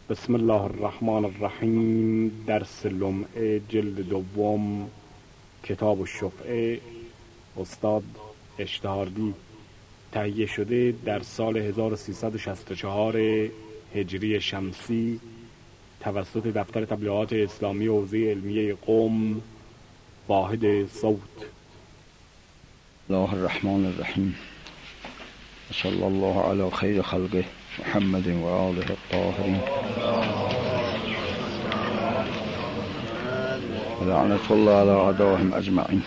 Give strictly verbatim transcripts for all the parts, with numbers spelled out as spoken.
بسم الله الرحمن الرحیم. درس لمعه جلد دوم، کتاب الشفعه، استاد اشتهاردی. تهیه شده در سال هزار و سیصد و شصت و چهار هجری شمسی توسط دفتر تبلیغات اسلامی حوزه علمیه قم، واحد صوت. الله الرحمن الرحیم. صلی الله علی خیر خلقه محمد و آله الطاهرین. لعنت الله علی اعدائهم اجمعین.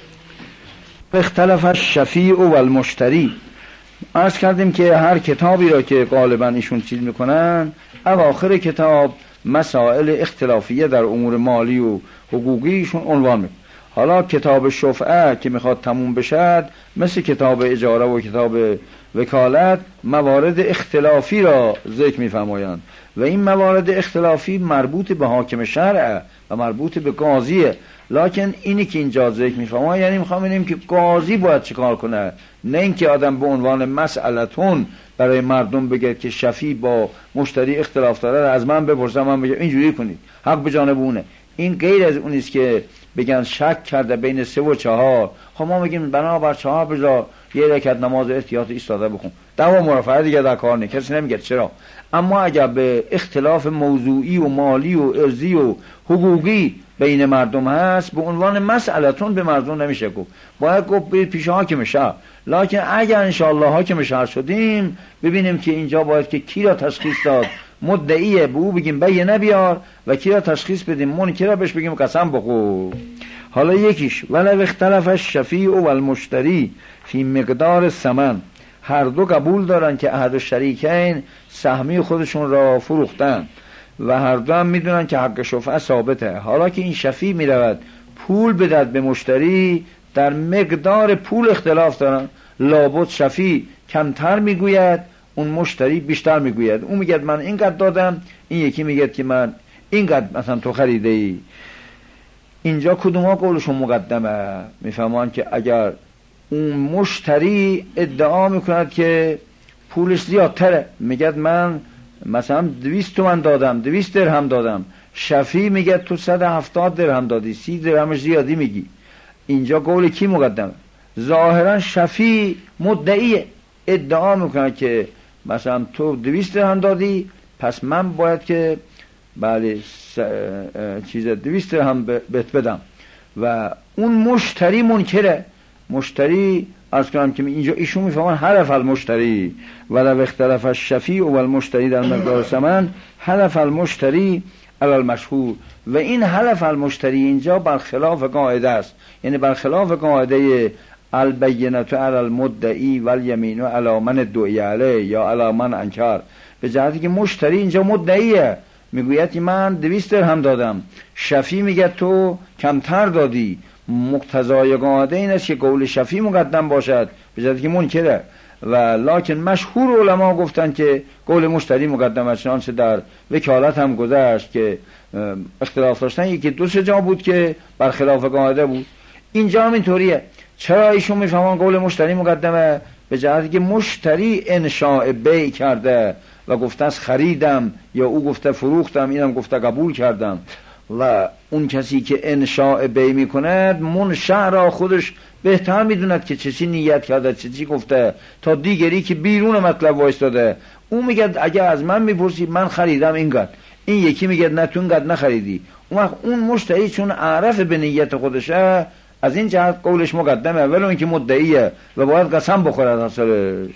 اختلف الشفیع و المشتری. عرض کردیم که هر کتابی را که غالبا ایشون چیز میکنن، اواخر کتاب مسائل اختلافیه در امور مالی و حقوقیشون عنوان میکنن. حالا کتاب شفعه که میخواد تموم بشد، مثل کتاب اجاره و کتاب وکالت، موارد اختلافی را ذکر میفرمایند و این موارد اختلافی مربوط به حاکم شرع و مربوط به قاضیه. لکن اینی که اینجا ذکر میفرمایند یعنی میخوام ببینیم که قاضی باید چیکار کنه، نه اینکه آدم به عنوان مسئلتون برای مردم بگه که شفیع با مشتری اختلاف داره، از من بپرسم من بگم اینجوری کنید، حق به جانب اونه. این غیر از اونیست که بگن شک کرده بین سه و چهار، خب ما میگیم بنابر چهار بجا یه رکعت نماز احتیاط ایستاده بخون، دعوا مرافعه دیگه در کار نیست، کسی نمیگه چرا. اما اگر به اختلاف موضوعی و مالی و ارضی و حقوقی بین مردم هست، به عنوان مسئلتون به مردم نمیشه گفت، باید گفت برید پیش حاکم شهر. لکن اگر انشاءالله حاکم شهر شدیم، ببینیم که اینجا باید که کی را تشخیص داد، مدعیه به او بگیم بینه بیار و کی را تشخیص بدیم، منکر را بهش بگیم قسم بخور. حالا یکیش ولو اختلف الشفیع و المشتری فی مقدار ثمن. هر دو قبول دارن که احد الشریکین سهمی خودشون را فروختن و هر دو هم میدونن که حق شفعه ثابته. حالا که این شفیع میرود پول بدهد به مشتری، در مقدار پول اختلاف دارن. لابد شفیع کمتر میگوید، اون مشتری بیشتر میگوید. اون میگه من اینقدر دادم، این یکی میگه که من اینقدر مثلا تو خریده ای. اینجا کدوم ها قولشون مقدمه؟ میفهمان که اگر اون مشتری ادعا میکند که پولش زیادتره، میگه من مثلا دویست تومن دادم، دویست درهم دادم، شفیع میگه تو صد و هفتاد درهم دادی، سی درهمش زیادی میگی. اینجا قول کی مقدمه؟ ظاهرا شفیع مدعی ادعا میکنه که مثلا تو دویست درهم دادی، پس من باید که بله چیز دویست درهم بهت بدم. و اون مشتری منکره. مشتری عرض کنم که اینجا ایشون میفهمن حلف المشتری ولو اختلف الشفیع و المشتری در مقدار ثمن حلف المشتری علی المشهور. و این حلف المشتری اینجا برخلاف قاعده است، یعنی برخلاف قاعده البینة علی المدعی والیمین علی من ادعی علیه یا علی من انکر، به جهتی که مشتری اینجا مدعیه، میگوید من دویست درهم دادم، شفیع میگه تو کمتر دادی. مقتضای قاعده این است که قول شفیع مقدم باشد، به جهتی که منکره. و لکن مشهور علما گفتن که قول مشتری مقدم است. چنانچه در وکالت هم گذشت که اختلاف داشتن، یکی دو سه جا بود که برخلاف قاعده بود. اینجا هم اینطوریه. چرا ایشون میفهمن قول مشتری مقدمه؟ به جهتی که مشتری انشاء بیع کرده و گفته است خریدم، یا او گفته فروختم، اینم گفته قبول کردم. و اون کسی که انشاء بیع میکند منشأ را خودش بهتر میدوند که چه نیت کرده، چه چی گفته، تا دیگری که بیرون مطلب وایستاده. اون میگه اگه از من میپرسی من خریدم اینقدر، این یکی میگه نه تو اینقدر نخریدی. اون وقت اون مشتری چون عرف به نیت خودشه، از این جهت قولش مقدمه، ولو اینکه مدعیه و باید قسم بخوره از اصلش.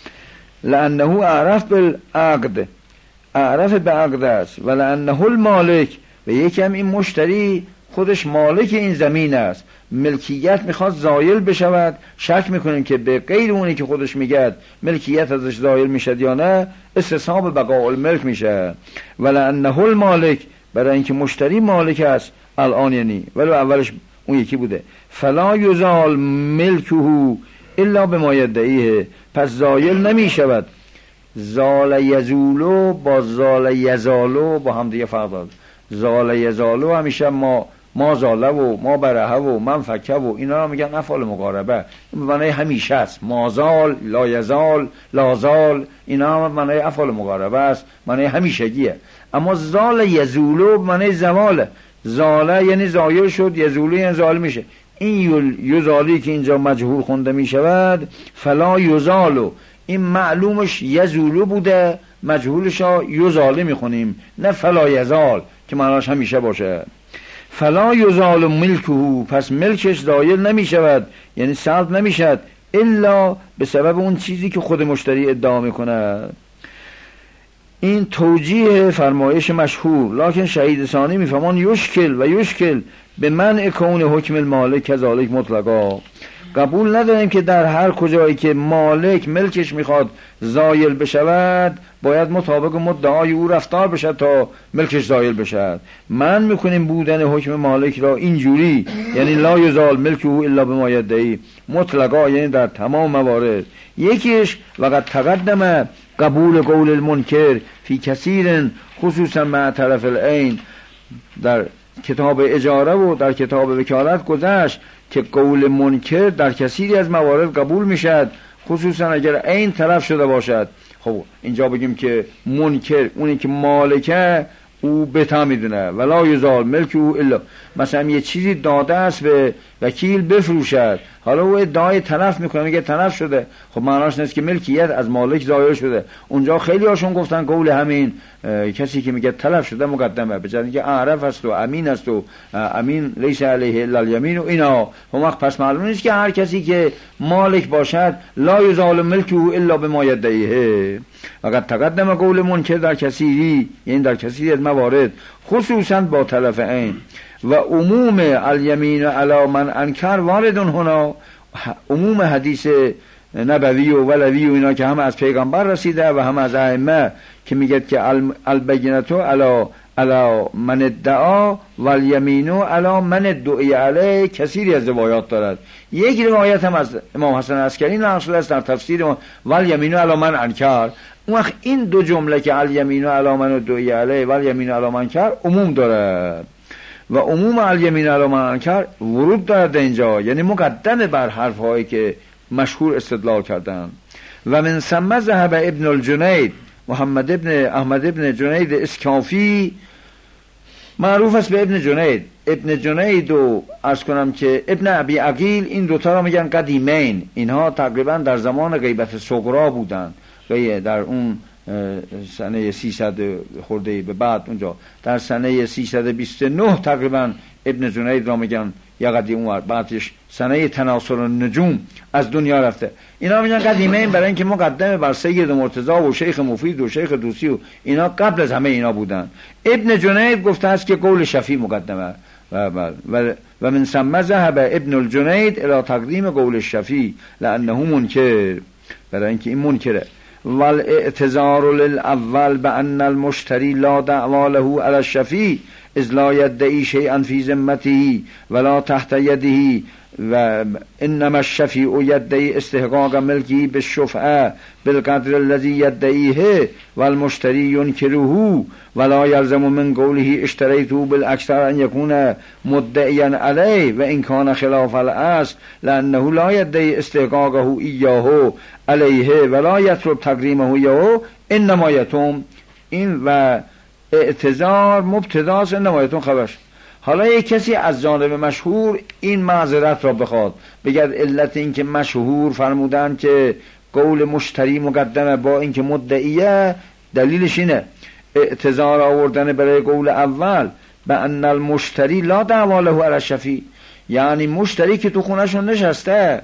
لانه عرف بالعقد، عرف به عقد است. و لانه المالک، و یکی هم این مشتری خودش مالک این زمین است، ملکیت میخواد زایل بشود، شک میکنیم که به غیر اونی که خودش میگه ملکیت ازش زایل میشد یا نه، استصحاب بقاء الملک میشه. ولانه المالک، برای اینکه مشتری مالک است الان، یعنی ولو اولش اون یکی بوده. فلا یزال ملکه الا بما یدعیه، پس زایل نمیشود. زال یزولو با زال یزالو با هم دیگه فرق داره. زال یزالو همیشه ما ما زاله و ما برهه و من فکه و اینا را میگن افعال مقاربه. این معنی همیشه است. مازال، لا یزال، لازال، اینا هم معنی افعال مقاربه است، معنی همیشگیه. اما زال یزولو معنی زواله. زاله یعنی زایل شد، یزولو یعنی زال میشه. این یزالی که اینجا مجهول خونده میشود، فلا یزالو، این معلومش یزولو بوده، مجهولش ها یزاله میخونیم، نه فلا یزال که معناش همیشه باشه. فلا یزال ملکه، پس ملکش زایل نمیشود، یعنی سلب نمیشد، الا به سبب اون چیزی که خود مشتری ادعا میکنه. این توجیه فرمایش مشهور. لکن شهید ثانی میفهمان یشکل و یشکل به منع کون حکم المالک کذالک مطلقا. قبول نداریم که در هر کجایی که مالک ملکش میخواد زایل بشود باید مطابق مدعای او رفتار بشد تا ملکش زایل بشد. من میکنیم بودن حکم مالک را اینجوری، یعنی لا یزال ملکه الا بما یدعی، مطلقا یعنی در تمام موارد. یکیش وقت تقدم قبول قول المنکر فی کثیر خصوصا مع طرف العین، در کتاب اجاره و در کتاب وکالت گذشت که قول منکر در کثیری از موارد قبول میشد، خصوصا اگر عین طرف شده باشد. خب اینجا بگیم که منکر اونی که مالکه او بتا میدونه، ولا یزال ملک او الا، مثلا یه چیزی داده است به وکیل بفروشد، حالا او ادعای تلف میکنه میگه تلف شده، خب معناش نیست که ملکیت از مالک ظاهر شده. اونجا خیلی هاشون گفتن قول همین کسی که میگه تلف شده مقدمه، به جای اینکه اعرف است و امین است و امین لیس علیه الا الیمین و اینا، اون وقت پس معلوم نیست که هر کسی که مالک باشد لا یزال ملکه الا بما یدعیه. وقت تقدم قول منکر در کثیری، یعنی در کثیری از موارد خصوصا با طرف عین، و عموم الیمین علی من انکر وارد هنا، عموم حدیث نبوی و ولوی و اینا که هم از پیغمبر رسیده و هم از ائمه که میگه که البینتو علی علی من ادعا والیمینو علی من ادعی علیه، کثیری از روایات دارد. یک روایت هم از امام حسن عسکری نقل است در تفسیر والیمینو علی من انکر. اون وقت این دو جمله که الیمینو علی من ادعی علیه والیمینو علی من انکر عموم دارد و عموم الیمین علی من انکر ورود دارد اینجا، یعنی مقدمه بر حرفهایی که مشهور استدلال کردن. و من ثم ذهب ابن الجنید، محمد ابن احمد ابن جنید اسکافی، معروف است به ابن جنید. ابن جنید و عرض کنم که ابن ابی عقیل، این دوتا را میگن قدیمین. اینها تقریبا در زمان غیبت صغرا بودن، در اون سنه سیصد خورده به بعد، اونجا در سنه سیصد و بیست و نه تقریبا ابن جنید را میگن یا قدیم، اون بعدش سنه تناسل النجوم از دنیا رفته. اینا میگن قدیمین برای اینکه مقدمه بر سید مرتضی و شیخ مفید و شیخ دوسی و اینا قبل از همه اینا بودن. ابن جنید گفته است که قول شفیع مقدمه و و و من ثم ذهب ابن الجنید الى تقدیم قول الشفیع لانه منکر، برای اینکه این منکره. والاعتذار للاول بان المشتری لا دعوى له على الشفیع اذ لا يدعي شيئا في ذمته ولا تحت يده، و انما الشفیع يدعي استحقاق ملكه بالشفعه بالقدر الذي يدعيه والمشتري ينكره ولا يلزم من قوله اشتريته بالاكثر ان يكون مدعيا عليه وان كان خلاف الاصل لانه لا يدعي استحقاقه اياه عليه ولا يطلب تقديمه اياه انما يتم. این و اعتذار مبتداست، انما يتم خبرش. حالا یک کسی از جانب مشهور این معذرت را بخواد، بگد علت این که مشهور فرمودن که قول مشتری مقدمه با این که مدعیه، دلیلش اینه اعتذار آوردن برای قول اول به ان المشتری لا دعوی له علی الشفیع، یعنی مشتری که تو خونهشون نشسته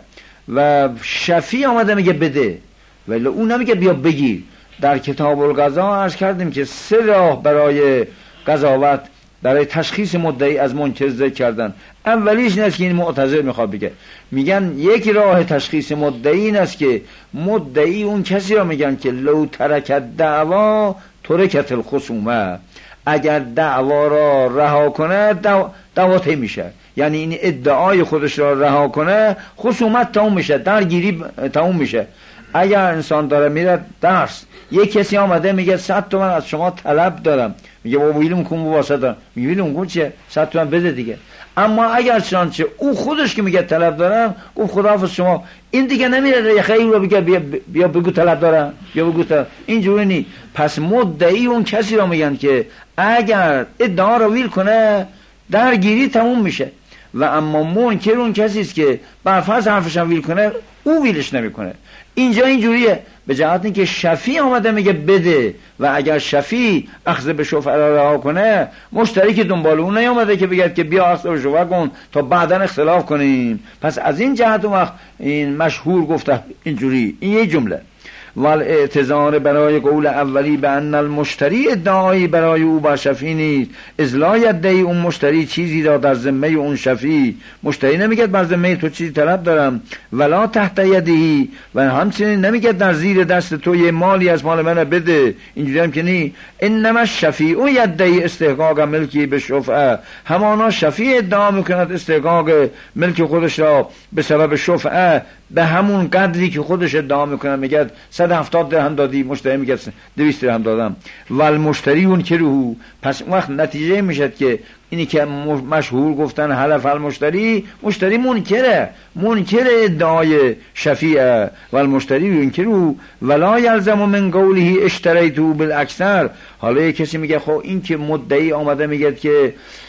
و شفیع آمده میگه بده ولی اون نمیگه بیا بگیر. در کتاب القضا عرض کردیم که سه راه برای قضاوت، برای تشخیص مدعی از منکر ذکر کردن. اولیش این است که این معتذر میخواد بگه، میگن یک راه تشخیص مدعی این است که مدعی اون کسی را میگن که لو ترکت دعوا ترکت الخصومه، اگر دعوا را رها کنه دعوا, دعوا طی میشه، یعنی این ادعای خودش را رها کنه خصومت تموم میشه، درگیری تموم میشه. اگر انسان داره میره درس، یک کسی آمده میگه صد تومن از شما طلب دارم، میگه بابا ویلم کن واسه دارم، میگه ویلم کن چیه؟ صد تومن بده دیگه. اما اگر چنانچه او خودش که میگه طلب دارم، گفت خداحافظ شما، این دیگه نمیره یه خیلی رو بگه بیا, بیا بگو طلب دارم، بیا بگو طلب. اینجوری نی. پس مدعی اون کسی را میگن که اگر ادعا رو ویل کنه درگیری تموم میشه، و اما منکر اون کسی است که برفرض حرفش هم ویل کنه او ویلش نمیکنه. اینجا اینجوریه، به جهت اینکه شفیع آمده میگه بده، و اگر شفیع اخذ به شفعه را رها کنه، مشتری که دنبال اون نیامده که بگه که بیا اخذ به شفعه کن تا بعداً اختلاف کنیم. پس از این جهت اون وقت این مشهور گفته اینجوری. این یه جمله. والاعتذار برای قول اولی به ان المشتری ادعایی برای او با شفیع نیست، از لا یدعی اون مشتری چیزی را در ذمه اون شفیع. مشتری نمیگه بر ذمه تو چیزی طلب دارم، ولا تحت یدهی، و همچنین نمیگه در زیر دست تو یه مالی از مال من بده. اینجوری هم که نی. انما الشفیع یدعی استحقاق ملکی به شفعه، همانا شفیع ادعا میکند استحقاق ملک خودش را به سبب شفعه، به همون قدری که خودش ادعا میکنه. میگه صد و هفتاد درهم دادی، مشتری میگه دویست درهم دادم. ول مشتری اون که روح، پس اون وقت نتیجه میشه که اینی که مشهور گفتن حلف المشتری، مشتری منکره، منکر ادعای شفیعه. ول مشتری اون که روح ولا یلزم من قوله اشتریتو بالاکثر. حالا کسی میگه خب این که مدعی آمده میگه که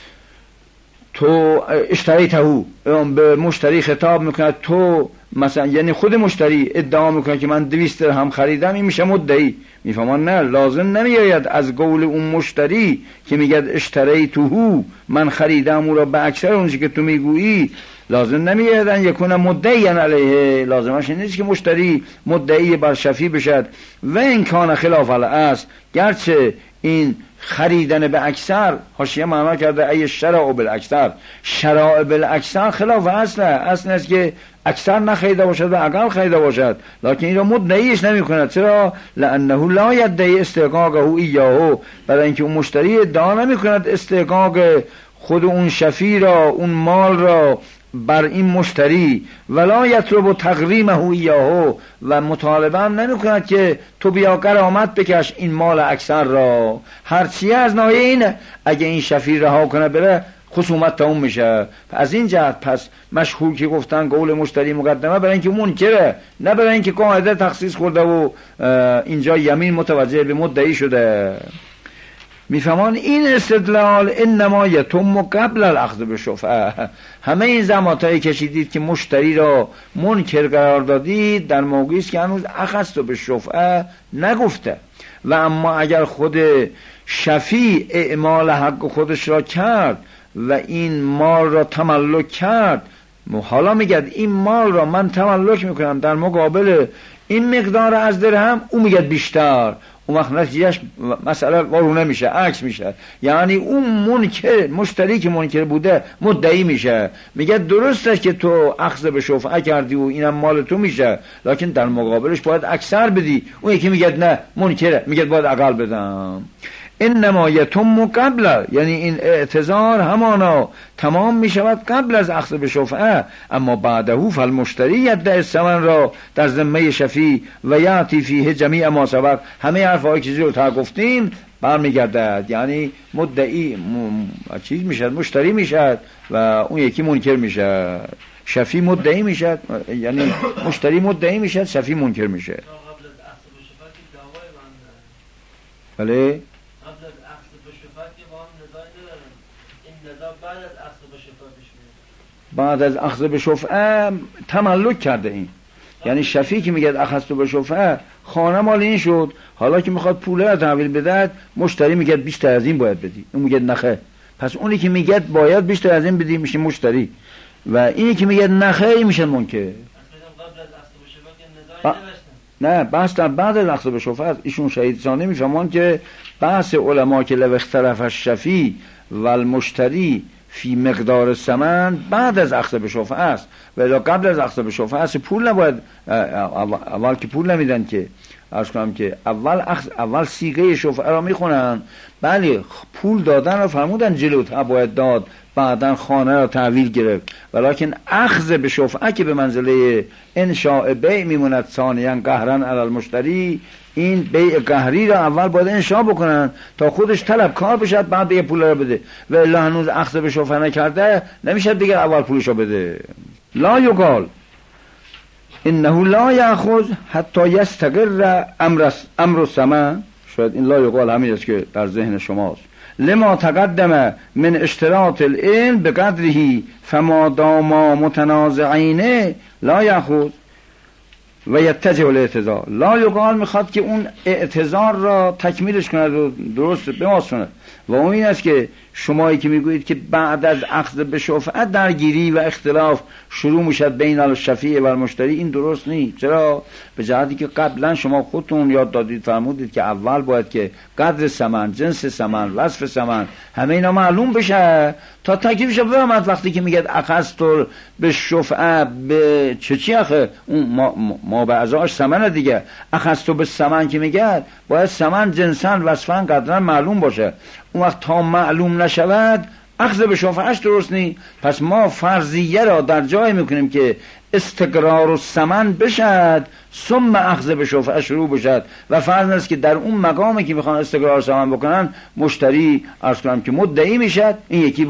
تو اشتریتهو، به مشتری خطاب میکنه تو مثلا، یعنی خود مشتری ادعا میکنه که من دویست درهم خریدم، این میشه مدعی. میفهمان نه، لازم نمیاید از قول اون مشتری که میگه اشتریتهو، من خریدم او را به اکثر اونچه که تو میگویی، لازم نمیاید ان یکون مدعی علیه، لازمش نیست که مشتری مدعی بر شفیع بشد. و این کان خلاف الاصل، گرچه این خریدن به اکثر حاشیه معنا کرده ای شرع بالاکثر، شرع بالاکثر خلاف اصل، اصل است که اکثر نخریده باشد و اقل خریده باشد، لکن این را مدعیش نمی کند. چرا؟ لانه لا یدعی استحقاقه ایاهو، برای اینکه اون مشتری ادعا نمی کند استحقاق خود اون شفیع را، اون مال را بر این مشتری. ولا یطلب تقریمه ایاهو، و مطالبه هم نمی کند که تو بیا غرامت بکش این مال اکثر را. هرچی از ناحیه اینه، اگه این شفیع رها کنه بره خصومت تموم میشه. از این جهت پس مشهور که گفتن قول مشتری مقدمه برای اینکه منکره، نه برای اینکه قاعده تخصیص کرده و اینجا یمین متوجه به مدعی شده. میفهمان این استدلال انما یتم قبل الاخذ به شفعه. همه این زماتایی کشیدید که مشتری را منکر قرار دادید در موقعی است که هنوز اخذ به شفعه نگفته. و اما اگر خود شفیع اعمال حق خودش را کرد و این مال را تملک کرد، حالا میگه این مال را من تملک میکنم در مقابل این مقدار از درهم، او میگه بیشتر، اون وقت نتیجهش مسئله وارونه میشه، عکس میشه. یعنی اون منکر، مشتری که منکر بوده مدعی میشه، میگه درسته که تو اخذ به شفعه کردی و اینم مال تو میشه، لکن در مقابلش باید اکثر بدی. اون یکی میگه نه منکره، میگه باید اقل بدم. انما یتم قبل، یعنی این اعتذار همانا تمام می شود قبل از اخذ به شفعه. اما بعده فالمشتری یدعی الثمن را در ذمه شفیع و یاتی فیه جمیع ما سبق. همه حرفایی که رو تا گفتیم برمیگردد، یعنی مدعی م... چیز میشد، مشتری میشد و اون یکی منکر میشه. شفیع مدعی میشد، یعنی مشتری مدعی میشد، شفیع منکر میشه. بله بعد از اخذ به شفعه تملک کرده این، یعنی شفیع که میگه اخذت به شفعه خانه مال این شد، حالا که میخواد پوله را تحویل بده مشتری میگه بیشتر از این باید بدی، اون میگه نخه، پس اونی که میگه باید بیشتر از این بدی میشه مشتری و اینی که میگه نخه میشه منکر. ب... نه بحث در بعد از اخذ به شفعه است. ایشون شهید ثانی میفهمان که بحث علما که لو اختلف الشفیع و المشتری فی مقدار ثمن بعد از اخذ به شفعه است، ولی قبل از اخذ به شفعه است پول نباید، اول که پول نمیدن که عرض کنم که اول اخذ اول صیغه شفعه را میخونن، بله پول دادن را فرمودن جلوتر باید داد بعدن خانه را تحویل گرفت، ولیکن اخذ به شفعه که به منزله انشاء بیع میموند ثانیاً قهرن علی المشتری، این بیع قهری را اول باید انشاء بکنن تا خودش طلب کار بشد، بعد دیگه پول را بده. و الا هنوز اخذ به شفعه نکرده نمیشه دیگه اول پولش را بده. لا یقال انه لا یاخذ حتی یستقر امر امر السماء. شاید این لا یقال همین است که در ذهن شماست. لما تقدم من اشتراط العلم بقدره فما داما متنازعین لا یاخذ و یتجه الاعتذار. لا یقال میخواد که اون اعتذار را تکمیلش کند و درست بماسونه. و اون این است که شمایی که میگویید که بعد از اخذ به شفعه درگیری و اختلاف شروع میشد بین الشفیع و المشتری، این درست نیست. چرا؟ به جهتی که قبلا شما خودتون یاد دادید فرمودید که اول باید که قدر ثمن، جنس ثمن، وصف ثمن همه اینا معلوم بشه تا تکلیفش بفهمد. وقتی که میگه اخذت به شفعه به چه چی آخه اون ما, ما به ازاش ثمن دیگه. اخذت به ثمن که میگه باید ثمن، جنسن، وصفن، قدرن معلوم باشه. اون وقت تا معلوم نشود اخذ به شفعهش درست نی. پس ما فرضیه را در جای میکنیم که استقرار و ثمن بشد ثم اخذ به شفعه شروع بشد و فرض است که در اون مقامی که میخوان استقرار ثمن بکنن مشتری عرض کنم که مدعی میشد، این یکی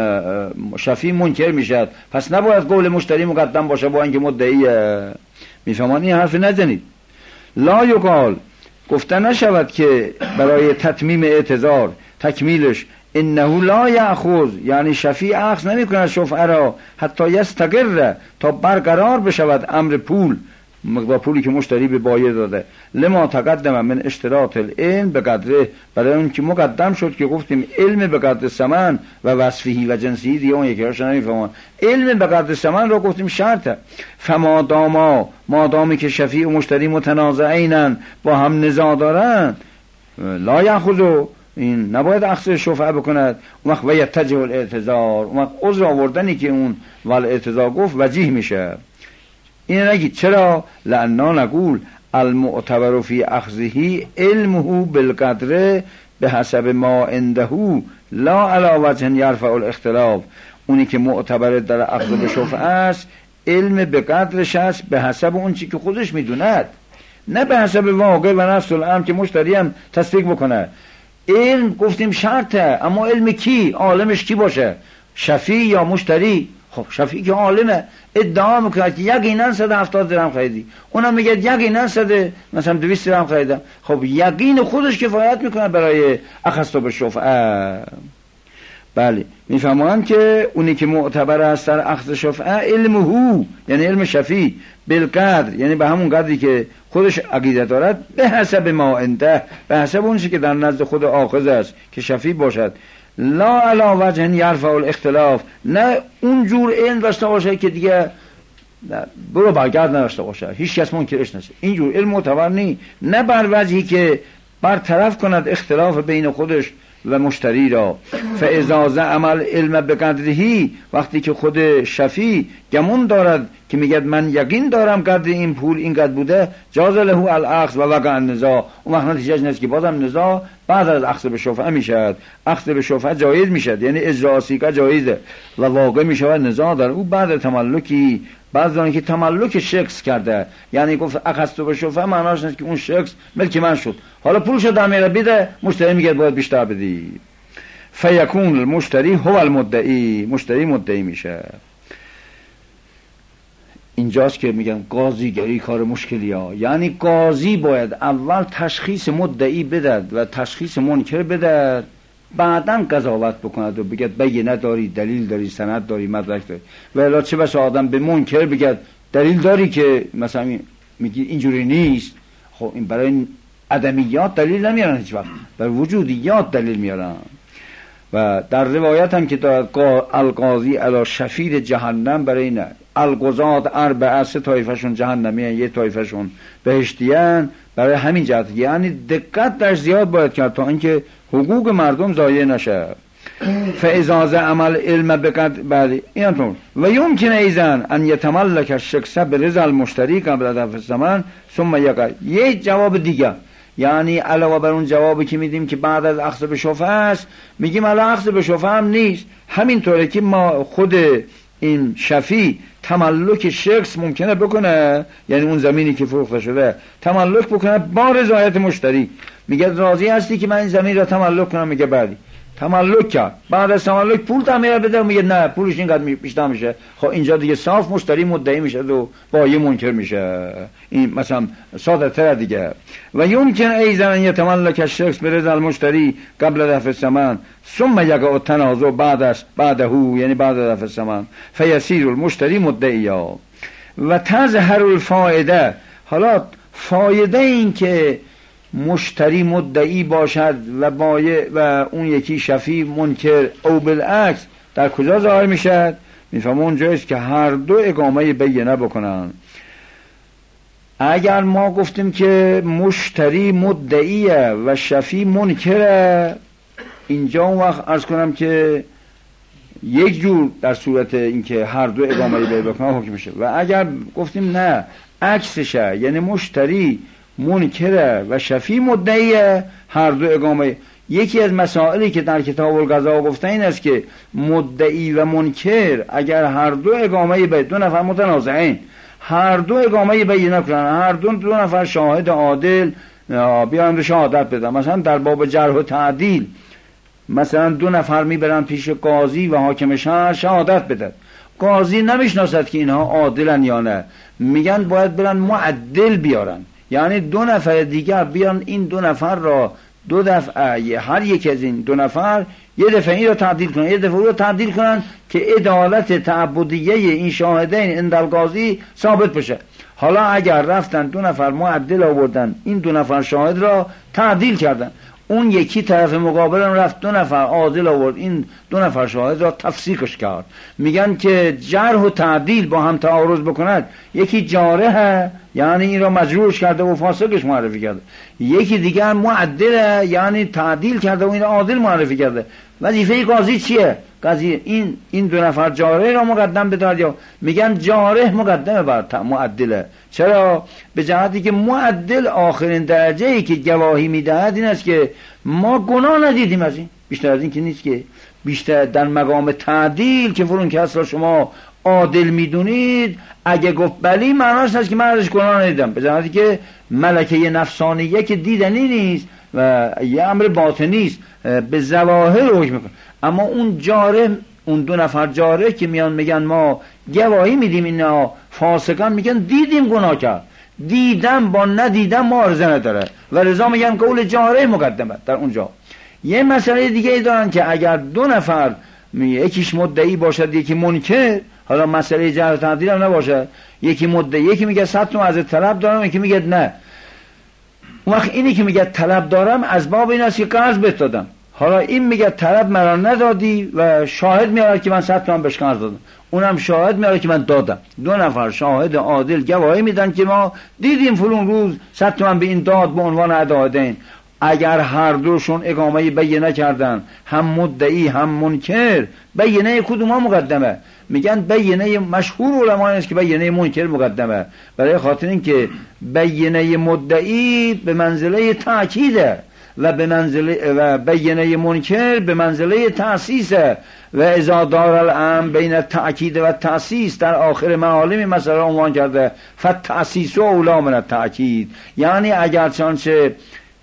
شفیع منکر میشد. پس نباید قول مشتری مقدم باشه با اینکه مدعی. میفهمان این حرف نزنید. لا یقال گفته نشود که برای تتمیم اعتذار تکمیلش انه لا یاخذ، یعنی شفیع اخذ نمی کند شفعه را حتی یستقر، تا برقرار بشود امر پول، مقدار پولی که مشتری به بایع داده. لما تقدم من اشتراط العلم به قدره، برای اون که مقدم شد که گفتیم علم به قدر ثمن و وصفی و جنسی دیگه اون یکی هاش نمیفهمن. علم به قدر ثمن رو گفتیم شرطه. فما داما، ما دامی که شفیع و مشتری متنازعینن، با هم نزاع دارن، لا یاخذو، این نباید اخذ شفعه بکند. اون وقت و یتجه الاعتذار، اون وقت عذر آوردنی که اون ول اعتذار گفت وجیه میشه. این نگید. چرا؟ لأننا نقول المعتبر فی اخذه علمه بالقدر به حسب ما عنده لا علی وجه یرفع الاختلاف. اونی که معتبر در اخذ به شفعه است علم به قدرش است به حسب اون چی که خودش میدوند، نه به حسب واقع و نفس الامر که مشتری هم تصدیق بکنه. علم گفتیم شرطه، اما علم کی؟ عالمش کی باشه؟ شفیع یا مشتری؟ خب شفیع که عالمه ادعا میکنه که یقینا صد و هفتاد درهم خریدی، اونم میگه یقینا صد مثلا دویست درهم خریدم. خب یقین خودش کفایت میکنه برای اخذت به شفعه. بله میفهمم که اونی که معتبر است در اخذ شفعه علمه، یعنی علم شفیع، بالقدر یعنی به همون قدری که خودش عقیده دارد، به حسب ما عنده، به حسب اون چیزی که در نزد خود آخذ است که شفیع باشد. لا علی وجه یرفع الاختلاف، نه اونجور علم داشته باشه که دیگه برو برگرد نداشته باشه، هیچ کس منکرش نشه. اینجور علم معتبر نی، نه بر وجهی که برطرف کند اختلاف بین خودش و مشتری را. فاذا زعم العلم بقدره، وقتی که خود شفیع گمون دارد که میگه من یقین دارم قدر این پول این قدر بوده، جاز له الاخذ و وقع النزاع. اون وقت نتیجهش نیست که بازم نزاع بعد از اخذ به شفعه میشد. اخذ به شفعه جایز میشد، یعنی اجراء سیغه جایزه و واقع میشود نزاع در او بعد تملکی. بعضی که تملک شخص کرده، یعنی گفت اخذت به شفعه معناش نیست که اون شخص ملک من شد، حالا پولشو در میره بده، مشتری میگه باید بیشتر بدی. فیکون المشتری هو المدعی، مشتری مدعی میشه. اینجاست که میگن قاضیگری کار مشکلی ها، یعنی قاضی باید اول تشخیص مدعی بدهد و تشخیص منکر بدهد، بعداً قضاوت بکند و بگید بگه داری، دلیل داری، سند داری، مدرک داری. و الا چه بسا آدم به منکر بگید دلیل داری که مثلا میگی اینجوری نیست. خب این برای عدمیات دلیل نمیارن هیچ وقت، برای وجودیات دلیل میارن. و در روایت هم که دارد القاضی علی شفیر جهنم، برای اینه القضات اربعه، سه طایفهشون جهنمیان، یه طایفهشون بهشتیان. برای همین جهت یعنی دقت در زیاد باید کرد تا اینکه حقوق مردم ضایع نشه. فاذا زعم العلم بقدر، بعد اینطور و یمکن ایضا ان یتملک الشخص برضا المشتری قبل دفع الثمن ثم یقع. یه جواب دیگه، یعنی علاوه بر اون جوابی که میدیم که بعد از اخذ به شفعه است، میگیم الان اخذ به شفعه هم نیست. همینطوره که ما خود این شفیع تملک شخص ممکنه بکنه، یعنی اون زمینی که فروخته شده تملک بکنه با رضایت مشتری. میگه راضی هستی که من این زمین را تملک کنم؟ میگه بله. تملک کرد، بعد از تملک پول تعمیر بده، میگه نه پولش اینقدر بیشتر میشه. خب اینجا دیگه صاف مشتری مدعی میشه و بایع منکر میشه. این مثلا ساده تر دیگه. و یمکن ایضا یتملک الشخص برضا المشتری قبل دفع الثمن ثم یقع التنازع بعدش بعده، یعنی بعد دفع الثمن فیصیر المشتری مدعیا و تظهر الفائده. حالا فایده این که مشتری مدعی باشد و بایع و اون یکی شفیع منکر او بالعکس در کجا ظاهر میشد؟ میفهمون اونجایست که هر دو اقامه بینه بکنن. اگر ما گفتیم که مشتری مدعیه و شفیع منکره، اینجا اون وقت عرض کنم که یک جور در صورت اینکه هر دو اقامه بینه بکنن حکم میشه. و اگر گفتیم نه عکسشه، یعنی مشتری منکره و شفیع مدعیه، هر دو اقامه. یکی از مسائلی که در کتاب القضا گفته این است که مدعی و منکر اگر هر دو اقامه به دو نفر متنازعین، هر دو اقامه بینه کنن، هر دو دو نفر شاهد عادل بیان شهادت بدن. مثلا در باب جرح و تعدیل مثلا دو نفر میبرن پیش قاضی و حاکم شهر شهادت بدن. قاضی نمیشناسد که اینها عادلن یا نه، میگن باید برن معدل بیارن، یعنی دو نفر دیگر بیان این دو نفر را دو دفعه، هر یک از این دو نفر یه دفعه این را تعدیل کنن، یه دفعه او را تعدیل کنن که عدالت تعبدیه این شاهدین عند القاضی ثابت بشه. حالا اگر رفتن دو نفر معدل آوردن، این دو نفر شاهد را تعدیل کردن، اون یکی طرف مقابل رفت دو نفر عادل آورد، این دو نفر شاهد را تفسیقش کرد. میگن که جرح و تعدیل با هم تعارض بکند، یکی جارحه یعنی این را مجروحش کرده و فاسقش معرفی کرده، یکی دیگر معدله یعنی تعدیل کرده و این عادل معرفی کرده. وظیفه قاضی چیه؟ قاضی این این دو نفر جارح را مقدم بدارد، یا میگن جارح مقدمه بر معدله. چرا؟ به جهتی که معدل آخرین درجه ای که گواهی میدهد این است که ما گناه ندیدیم از این، بیشتر از این که نیست. که بیشتر در مقام تعدیل که فرون کس را شما عادل میدونید، اگه گفت بلی معناش هست که من ازش گناه ندیدم، به جهتی که ملکه نفسانیه که دیدنی نیست و یه امر باطنی است، به ظواهر حکم میکنه. اما اون جارح، اون دو نفر جارح که میان میگن ما گواهی میدیم اینا فاسقان، میگن دیدیم گناه کرد، دیدم با ندیدم معارضه نداره و رضا میگن قول جارح مقدمه در اونجا. یه مسئله دیگه ای دارن که اگر دو نفر یکیش مدعی باشد یکی منکر، حالا مسئله جرح تعدیل هم نباشه، یکی مدعی، یکی میگه صد تومن از طلب دارم، یکی میگه نه. اون وقت اینی که میگه طلب دارم از باب این است که قرض بهت دادم، حالا این میگه طلب مرا ندادی و شاهد میاره که من صد تومن بهش قرض دادم، اونم شاهد میاره که من دادم. دو نفر شاهد عادل گواهی میدن که ما دیدیم فلان روز صد تومن به این داد به عنوان ادا دین. اگر هر دوشون اقامه بینه کردن، هم مدعی هم منکر، بینه کدوم ها مقدمه؟ میگن بینه مشهور علما است که بینه منکر مقدمه، برای خاطر این که بینه مدعی به منزله تأکیده و به منزله و بینه منکر به منزله تأسیسه. و اذا دار الامر بین التأکید و تأسیس، در آخر معالم مسئله عنوان کرده فالتأسیس اولی من التأکید. یعنی اگر چنانچه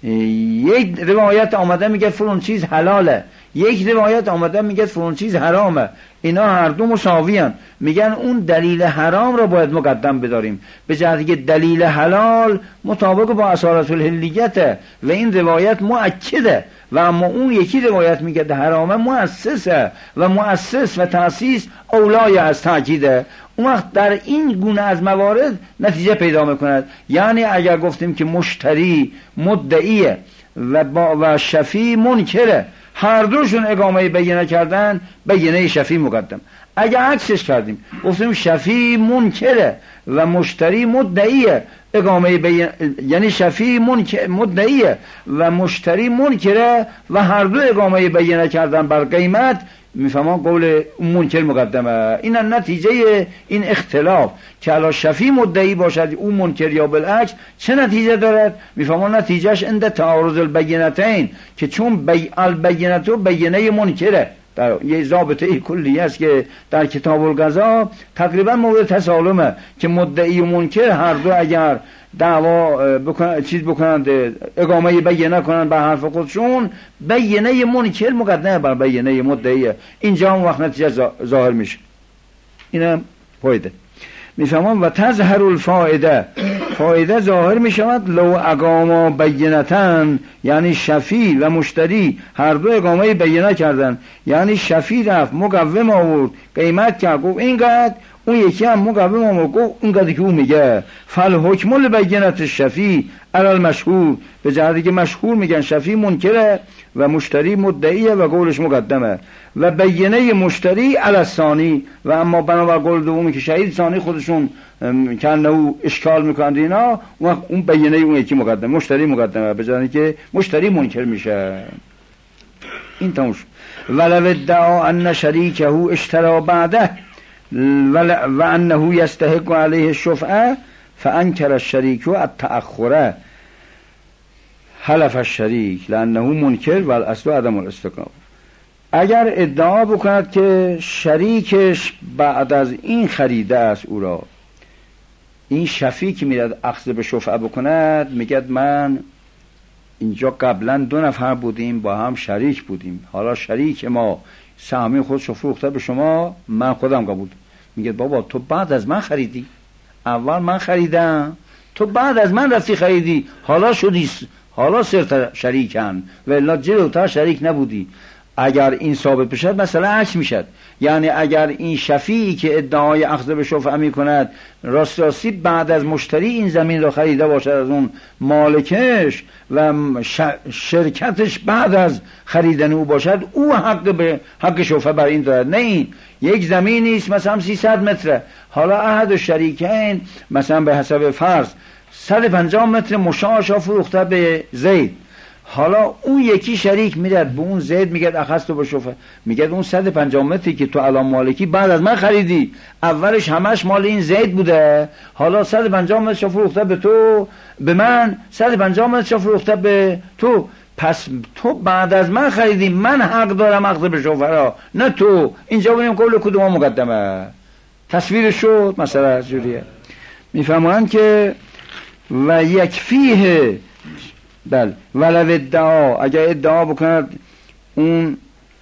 یک روایت آمده میگه فلان چیز حلاله، یک روایت آمده میگه فلان چیز حرامه، اینا هر دو مساویان، میگن اون دلیل حرام را باید مقدم بداریم، به جهتی که دلیل حلال مطابق با اصالت الحلیته و این روایت مؤکده، و اما اون یکی روایت میگه حرامه مؤسسه و مؤسس و تأسیس اولای از تأکیده. اون وقت در این گونه از موارد نتیجه پیدا میکند. یعنی اگر گفتیم که مشتری مدعیه و با و شفیع منکره، هر دوشون اقامه بینه کردن، بینه شفیع مقدم. اگر عکسش کردیم گفتیم شفیع منکره و مشتری مدعیه، اقامه بینه یعنی شفیع منکر مدعیه و مشتری منکره و هر دو اقامه بینه کردن بر قیمت، میفهمان قول منکر مقدمه. این نتیجه این اختلاف که الا شفیع مدعی باشد اون منکر یا بالعکس چه نتیجه دارد؟ میفهمان نتیجهش عند تعارض البینتین که چون بی البینتو بینه منکره، در یه ضابطه کلی است که در کتاب القضا تقریبا مورد تسالمه که مدعی و منکر هر دو اگر دعوا بکنن چیز بکنند اقامه بینه کنند به حرف خودشون، بینه منکر مقدمه بر بینه مدعیه. اینجا هم وقت نتیجه ظاهر میشه. اینم فایده میفهمم. و تظهر الفائده، فایده ظاهر میشود لو اقاما بینتن، یعنی شفیع و مشتری هر دو اقامه بینه کردن، یعنی شفیع رفت مقوم آورد قیمت کرد گفت اینقدر، اون یکی هم مقوم آورد گفت اینقدر که اون میگه، فل حکم البینت شفیع علی المشهور، به جهتی که مشهور میگن شفیع منکره و مشتری مدعیه و قولش مقدمه، و بینه مشتری علی الثانی، و اما بنابر قول دومی که شهید ثانی خودشون کنه او اشکال میکنند اینا، اون بینه اون یکی مقدمه، مشتری مقدمه، به جهتی که مشتری منکر میشه. این تموم شد. ولو ادعا ان شریکه اشترى بعده و انه یستحق علیه الشفعه فانکر الشریک التأخر حلف الشریک لانه منکر و الاصل عدم الاستقامت. اگر ادعا بکند که شریکش بعد از این خریده است او را، این شفیع که میرد اخذ به شفعه بکند میگد من اینجا قبلا دو نفر بودیم با هم شریک بودیم، حالا شریک ما سهمی خودش رو فروخته به شما، من خودم قبول. میگه بابا تو بعد از من خریدی، اول من خریدم تو بعد از من رفتی خریدی، حالا شدی حالا صرت شریکن و الا جلوتر شریک نبودی. اگر این ثابت بشد مثلا عکس میشد، یعنی اگر این شفیعی که ادعای اخذ به شفعه میکند راست راستی بعد از مشتری این زمین را خریده باشد از اون مالکش و شرکتش بعد از خریدن او باشد، او حق به حق شفعه بر این دارد. نه این یک زمینی است مثلا سیصد متره، حالا احد الشریکین مثلا به حسب فرض صد و پنجاه متر مشاعشا فروخته به زید، حالا اون یکی شریک میرد به اون زید میگه اخذت به شفعه، میگه اون صد و پنجاه متری که تو الان مالکی بعد از من خریدی، اولش همش مال این زید بوده، حالا صد و پنجاه متر فروخته به تو، به من صد و پنجاه متر فروخته به تو، پس تو بعد از من خریدی، من حق دارم اخذ به شفعه را، نه تو. اینجا ببینیم قول کدوم مقدمه. تصویر شد مثلا جوریه. میفهمند که و یکفیه بل ولو ادعا، اگر ادعا بکند اون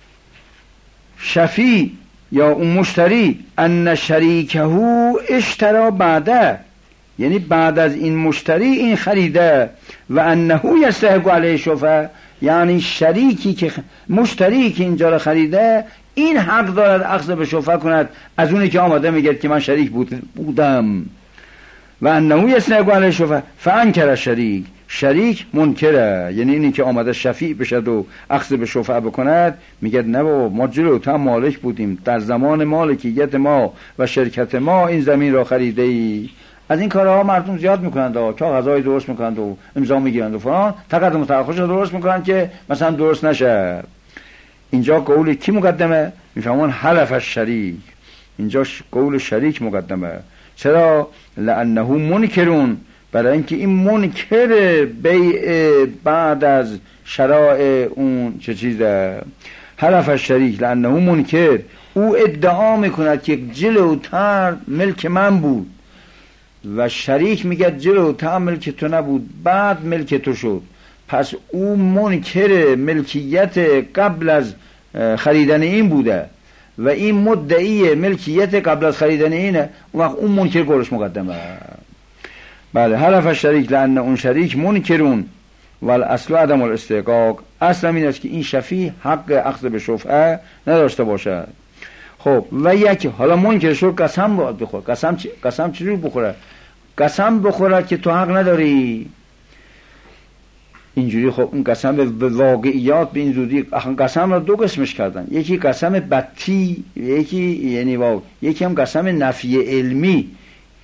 شفیع یا اون مشتری ان شریکه اشترى بعده، یعنی بعد از این مشتری این خریده، و انه یستحق علیه شفعه، یعنی شریکی که مشتری که اینجا را خریده این حق دارد اخذ به شفعه کند از اونی که آمده میگه که من شریک بود بودم. و انه یستحق علیه شفعه فانکر الشریک، شریک منکره، یعنی اینی که آمده شفیع بشد و اخذ به شفعه بکند میگه نه بابا ما جلوتر مالک بودیم، در زمان مالکیت ما و شرکت ما این زمین را خریده ای. از این کارها مردم زیاد میکنند ها، که غذای درست میکنند و امضا میگیرند و فلان، تقدم و تأخرش درست میکنند که مثلا درست نشه. اینجا قول کی مقدمه؟ میفهمون حلف الشریک، اینجا قول شریک مقدمه. چرا؟ لانه منکرون، برای اینکه این منکر بیع بعد از شرائع اون چه چیزه. حلف الشریک لانه منکر، او ادعا میکند که جلوتر ملک من بود و شریک میگه جلوتر ملک تو نبود بعد ملک تو شد، پس او منکر ملکیت قبل از خریدن این بوده و این مدعی ملکیت قبل از خریدن اینه، اون وقت اون منکر قولش مقدمه. بله حلف الشریک لان اون شریک منکرون والاصل عدم الاستحقاق، اصلا این است که این شفیع حق اخذ به شفعه نداشته باشد. خب و یک حالا منکر شد قسم باید بخوره. قسم چی؟ قسم چجور بخوره؟ قسم بخوره که تو حق نداری اینجوری. خب اون قسم به واقعیات به این زودی، قسم را دو قسمش کردن، یکی قسم بطی، یکی یعنی واقع، یکی هم قسم نفی علمی.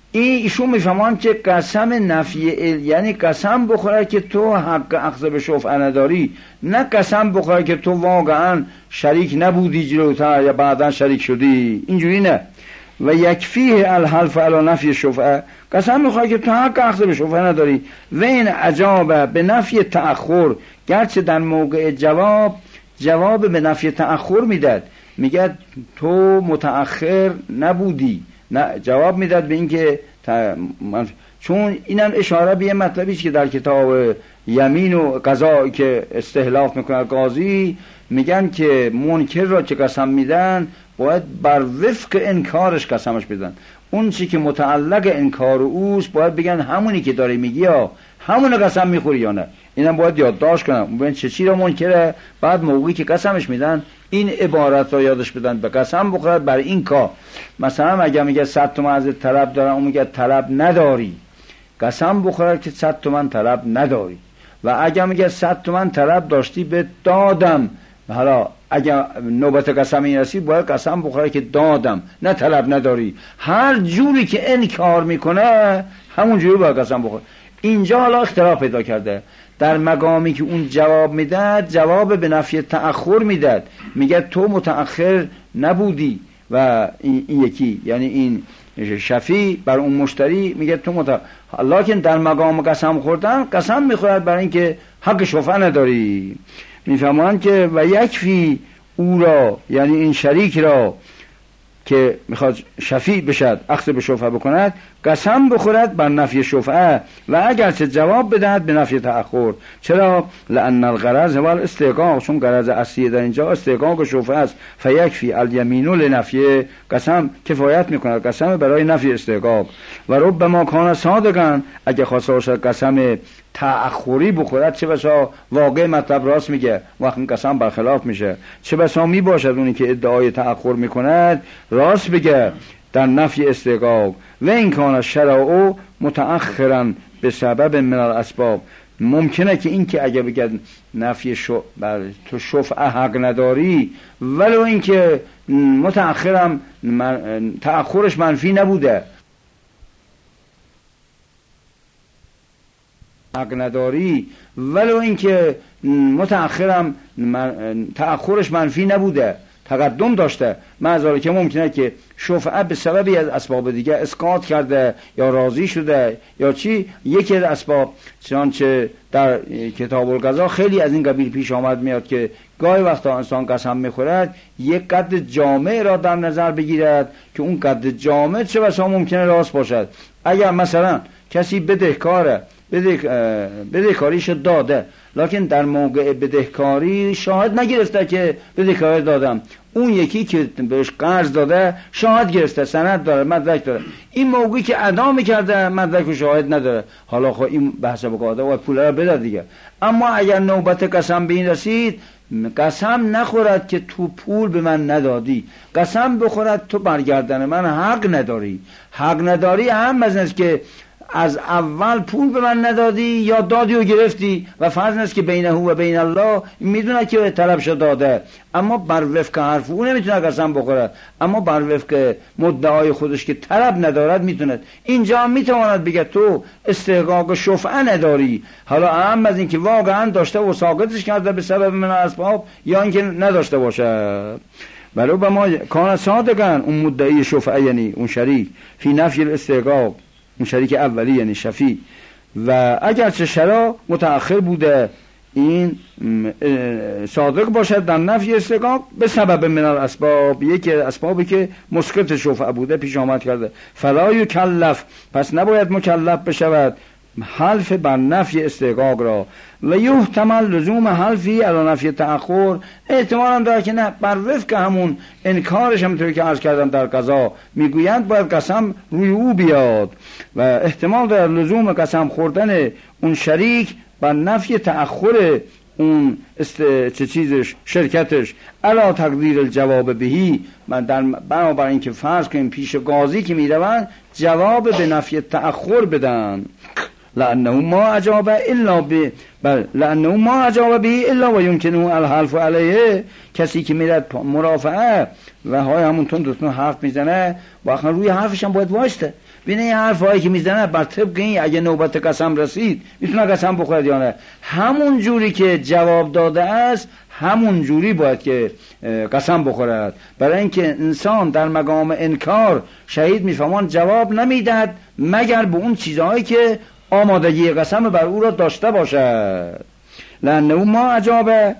این ایشون میفهمان که قسم نفی یعنی قسم بخوره که تو حق اخذ به شفعه نداری، نه قسم بخوره که تو واقعا شریک نبودی جلوتر یا بعدا شریک شدی، اینجوری نه. و یکفیه الحلف علی نفی شفعه، قسم میخواد که تو حق اخذ به شفعه نداری. و این عجابه به نفی تأخر، گرچه در موقع جواب جواب به نفی تأخر میداد، میگه تو متأخر نبودی، نه جواب میداد به این که تا... چون اینم اشاره به یه مطلبی که در کتاب یمین و قضا که استحلاف میکنه قاضی، میگن که منکر را که قسم میدن باید بر وفق انکارش قسمش بدن، اون چی که متعلق انکار اوست باید بگن همونی که داری میگی یا همون قسم میخوری یا نه. اینم باید یادداشت کنم ببین چه چی را منکره، بعد موقعی که قسمش میدن این عبارت را یادش بدن، به قسم بخورد بر این کار. مثلا اگه میگه صد تومن از طلب دارم، اون میگه طلب نداری، قسم بخورد که صد تومن طلب نداری. و اگه میگه صد تومن طلب داشتی به دادم، حالا اگه نوبت قسم این رسید باید قسم بخوره که دادم، نه طلب نداری. هر جوری که انکار میکنه همون جوری باید قسم بخوره. اینجا حالا اختلاف پیدا کرده، در مقامی که اون جواب میداد جواب به نفی تأخر میداد، میگه تو متأخر نبودی، و این, این یکی یعنی این شفیع بر اون مشتری میگه تو متأخر، لکن در مقام قسم خوردن قسم میخورد برای اینکه حق شفعه نداری. میفهمند که و یکفی او را یعنی این شریک را که میخواد شفیع بشد اخذ به شفعه بکند، قسم بخورد بر نفی شفعه و اگرچه جواب بدهد به نفی تأخر. چرا؟ لأن الغرض هو الاستحقاق، چون غرض اصلی در اینجا استحقاق شفعه است. فیکفی الیمین لنفی، قسم کفایت میکند، قسم برای نفی استحقاق. و ربما کان صادقا، اگه خواسته باشد قسم تأخری بخورد، چه بسا واقع مطلب راست میگه وقتی قسم برخلاف میشه، چه بسا می باشد اونی که ادعای تأخر میکند راست بگه در نفی استحقاق. و این کان شرع متأخرا به سبب من الاسباب، ممکنه که این که اگه بگه نفی شو بر تو شفعه حق نداری، ولو این که متأخرم من... تأخرش منفی نبوده، حق نداری ولو اینکه متأخرم من... تأخرش منفی نبوده، تقدم داشته، معذاره که ممکنه که شفعه به سببی از اسباب دیگه اسقاط کرده یا راضی شده یا چی، یکی از اسباب. چنانچه در کتاب القضا خیلی از این قبیل پیش آمد میاد که گاهی وقتا انسان قسم میخورد یک قد جامع را در نظر بگیرد که اون قد جامع چه بسا ممکنه راست باشد. اگر مثلا کسی بدهکاره، بدهکاریش داده، لکن در موقع بدهکاری شاهد نگرفته که بدهکاری دادم، اون یکی که بهش قرض داده شاهد گرفته، سند داره، مدرک داره، این موقعی که ادا میکرده مدرک و شاهد نداره، حالا خب این بحث بقاعده و پول را بده دیگه. اما اگر نوبت قسم به این رسید، قسم نخورد که تو پول به من ندادی، قسم بخورد تو برگردن من حق نداری. حق نداری هم از است که از اول پول به من ندادی یا دادی و گرفتی، و فرض است که بینه و بین الله میدونه که طلبش داده، اما بر وفق حرف او نمیتونه قسم بخوره، اما بر وفق مدعای خودش که طلب ندارد میتونه. اینجا میتواند بگه تو استحقاق شفعه نداری، حالا اهم از این که واقعا داشته و ساقطش کرده به سبب من اسباب یا اینکه نداشته باشه. ولو به ما کان صادقا، اون مدعی شفعه یعنی اون شریک، فی نفی الاستحقاق، اون شریک اولی یعنی شفیع، و اگرچه شرع متأخر بوده این صادق باشد در نفی استحقاق به سبب من الاسباب، یکی اسبابی که مسقط شفعه بوده پیش آمد کرده. فلا یکلف، پس نباید مکلف بشود حلف بر نفی استحقاق را. و یحتمل لزوم حلفی علی نفی تأخر، احتمال هم داره که نه بر وفق همون انکارش، همونطوری که عرض کردم در قضا میگویند باید قسم روی او بیاد، و احتمال داره لزوم قسم خوردن اون شریک بر نفی تأخر اون است چه چیزش شرکتش علا تقدیر الجواب بهی. من در بنابراین این که فرض کنیم پیش قاضی که میروند جواب به نفی تأخر بدن، لانه ما عجاب الا به بل لانه ما عجاب به الا و یمکنه الحلف علیه، کسی که میرد مرافعه و های همون تون دوتون حرف میزنه واقعا روی حرفش هم باید واسطه، ببین این حرفایی که میزنه بر طبق این اگه نوبت قسم رسید میتونه قسم بخورد یا نه. همون جوری که جواب داده است همون جوری باید که قسم بخورد، برای اینکه انسان در مقام انکار شهید میفهمان جواب نمیدهد مگر به اون چیزهایی که آمادگی قسم بر او را داشته باشد. لانه ما اجابه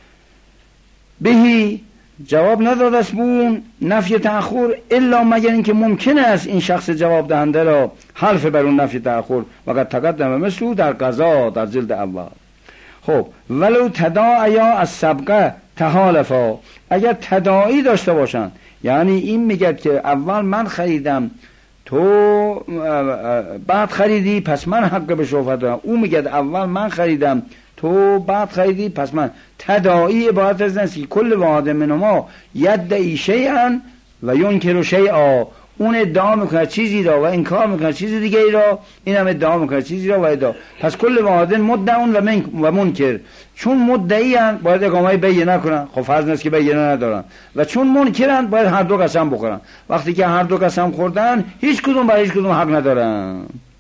بهی، جواب نداد است بون نفی تأخر الا مگر اینکه ممکن است این شخص جواب دهنده را حلف بر اون نفی تأخر وقت تقدم مثل در قضا در جلد اول. خب ولو تداعیا از سبقه تحالفا، اگر تداعی داشته باشند، یعنی این میگه که اول من خریدم تو بعد خریدی پس من حق به شفاعت دارم، او میگه اول من خریدم تو بعد خریدی پس من. تداعی عبارت از است که کل واحد من ما یدعی شیئا و ینکر شیئا، اون ادعا میکنه چیزی را و انکار میکنه چیزی دیگه ای را، این هم ادعا میکنه چیزی را و ادعا. پس کل واحد مدعون و, من و منکر، چون مدعی ان باید اقامه بینه کنن، خب فرض نیست که بینه ندارن، و چون منکرن باید هر دو قسم بخورن. وقتی که هر دو قسم خوردن هیچ کدوم برای هیچ کدوم حق ندارن.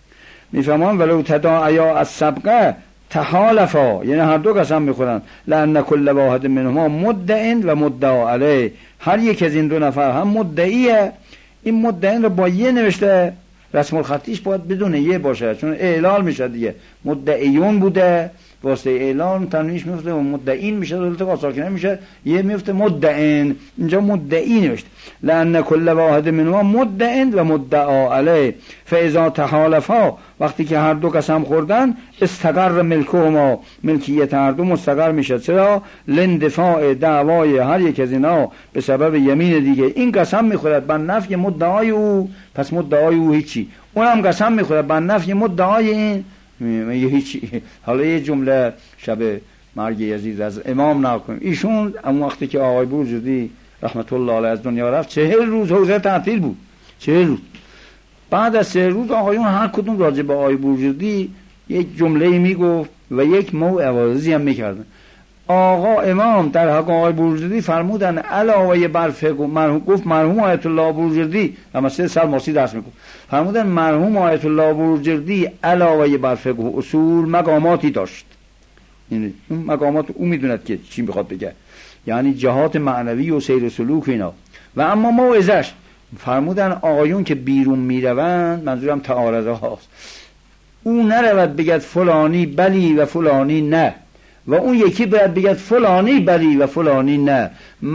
میفهمون ولو تداعیا از سبقه تحالفا، یعنی هر دو قسم میخورن. لان کل واحد منهما مدع و مدعا علیه، هر یک از این دو نفر هم مدعیه. این مدعین رو با یه نوشته، رسم الخطیش باید بدون یه باشه چون اعلال میشه دیگه. مدعیون بوده واسه اعلان تنوینش میفته و مدعین میشه، دولت قاصاکنه میشه یه میفته مدعین، اینجا مدعی نوشته. لان کل واحد منهما مدع و مدعا علیه فاذا تحالفا، وقتی که هر دو قسم خوردن استقر ملکهما، ملکیت هر دو مستقر میشه. چرا؟ لندفاع دعوای هر یک از اینا به سبب یمین دیگه. این قسم میخورد بر نفی مدعای او پس مدعای او هیچی، اونم قسم میخورد بر نفی مدعای این میگه هیچی. حالا یه جمله شب مرگ یزید از امام نقل کنیم. ایشون اون وقتی که آقای بورجردی رحمت الله علیه از دنیا رفت چهل روز حوزه تعطیل بود، چهل روز. بعد از سه روز آقایون هر کدوم راجع به آقای بورجردی یک جمله میگفت و یک موعظه‌ای هم میکردن. آقا امام در حق آقای بورجردی فرمودن علاوه بر فقه، مرحوم گفت مرحوم آیت الله بورجردی، اما سه سال ماسی درس میگفت، فرمودن مرحوم آیت الله بورجردی علاوه بر فقه و اصول مقاماتی داشت. این اون مقامات او میدوند که چی میخواد بگه، یعنی جهات معنوی و سیر و سلوک اینا. و اما موعظه‌اش فرمودن آقایون که بیرون میروند، منظورم تعارضه هاست، او نرود بگد فلانی بلی و فلانی نه، و اون یکی باید بگد فلانی بلی و فلانی نه.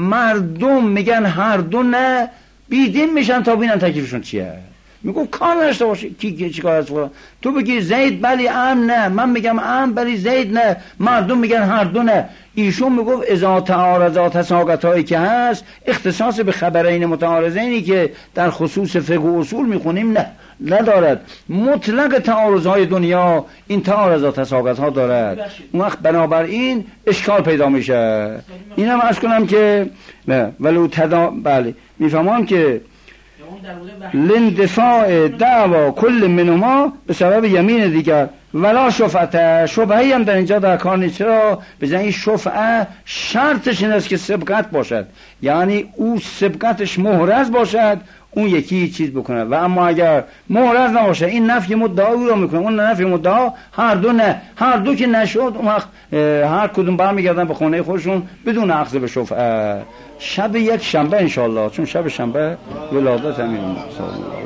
مردم میگن هر دو نه، بیدین میشن تا ببینن تکلیفشون چیه. میگم کار نشته باشه کی چی کار است فلان، تو بگی زید بلی ام نه، من میگم ام بلی زید نه، مردم میگن هر دو نه. ایشون میگفت اذا تعارضات تساقطایی که هست اختصاص به خبرین متعارضینی که در خصوص فقه و اصول میخونیم نه ندارد. مطلق تعارضهای دنیا این تعارضات تساقط ها دارد. اون وقت بنابراین اشکال پیدا میشه. اینم عرض کنم که نه ولو تدا بله میفهمم که لندفاع دعوا کل منهما به سبب یمین دیگر. ولا شفعه، شفعه هم در اینجا در کار نیست. چرا؟ بزن این شفعه شرطش این است که سبقت باشد، یعنی او سبقتش محرز باشد اون یکی چیز بکنه. و اما اگر محرز نباشه این نفی مدعا او رو میکنه، اون نفی مدعا هر دو نه، هر دو که نشد اون وقت هر کدوم برمیگردن به خونه خودشون بدون اخذ به شفعه. شب یک شنبه انشالله، چون شب شنبه ولادت امیر